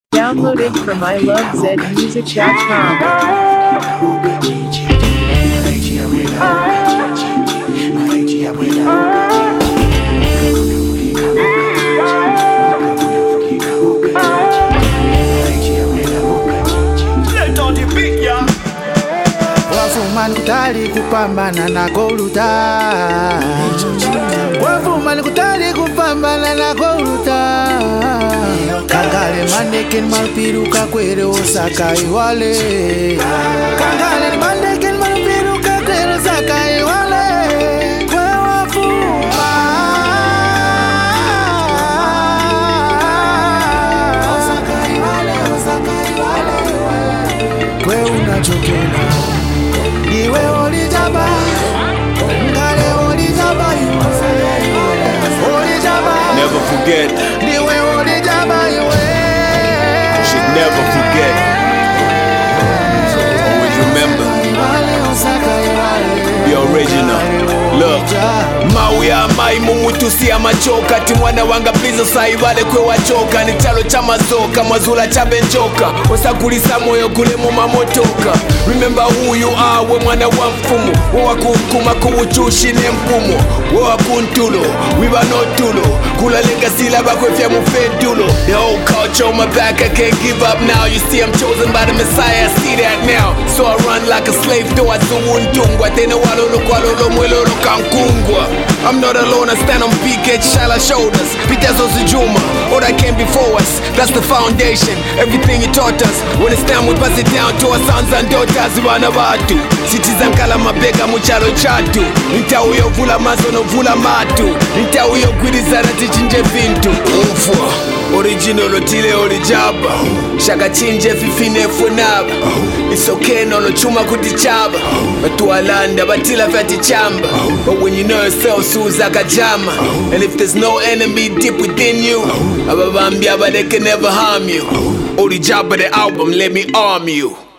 Downloaded from ilovezmusic.com. Wafuma nikutali kupambana na goluta. Wafuma nikutali kupambana na goluta. Kangale maneken malpiruka kwere Osaka iwale. Kangale maneken malpiruka kwere Osaka iwale. Kwe wafuma Osaka iwale, Osaka iwale. Kwe unachokena Iwe olijaba, ngale olijaba, olijaba. Never forget. Iwe olijaba, iwe. Should never forget. Always remember. The original. Look, mawe amai mumutusi amachoka timwana wanga bizo saibale kwe wachoka ni chalo cha mazoka mwazula cha benjoka osakulisa moyo kule mumamotoka. Remember who you are we mwana wa mfumo wakunkuma kuwuchushi ne mpumo wakuntulo wiba notulo kula lengasila bakwefya mufentulo. The whole culture on my back I can't give up now. You see I'm chosen by the Messiah, I see that now. So I run like a slave though I zuwuntungwa tena walolo kwalolo mwelolo kankungwa. I'm not alone, I stand on big edge, shallow shoulders. Pitazo Zijuma, all that came before us. That's the foundation, everything you taught us. When it's time we pass it down to our sons and daughters. Bana batu, citizen kala mabega muchalo chatu. Nita uyo vula mazo no vula matu. Nita uyo gwidizana tichinje vintu. Umfwa, original otile olijaba. Shaka chinje fifine funaba. It's okay no no chuma kutichaba. Batualanda batila fati chamba. But when you know yourself, Suza Kajama. And if there's no enemy deep within you, Ababambia, but they can never harm you. Only job of the album, let me arm you.